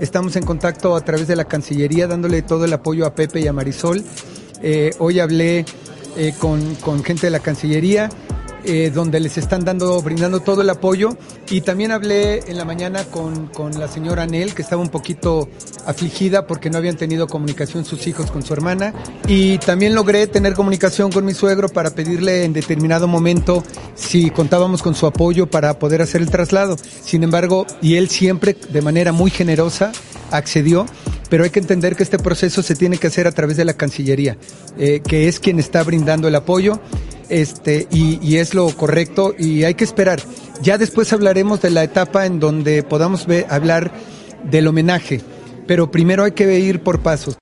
Estamos en contacto a través de la Cancillería, dándole todo el apoyo a Pepe y a Marisol. Hoy hablé con gente de la Cancillería, donde les están brindando todo el apoyo, y también hablé en la mañana con la señora Anel, que estaba un poquito afligida porque no habían tenido comunicación sus hijos con su hermana, y también logré tener comunicación con mi suegro para pedirle en determinado momento si contábamos con su apoyo para poder hacer el traslado. Sin embargo, y él siempre de manera muy generosa accedió, pero hay que entender que este proceso se tiene que hacer a través de la Cancillería, que es quien está brindando el apoyo, y es lo correcto, y hay que esperar. Ya después hablaremos de la etapa en donde podamos hablar del homenaje, pero primero hay que ir por pasos.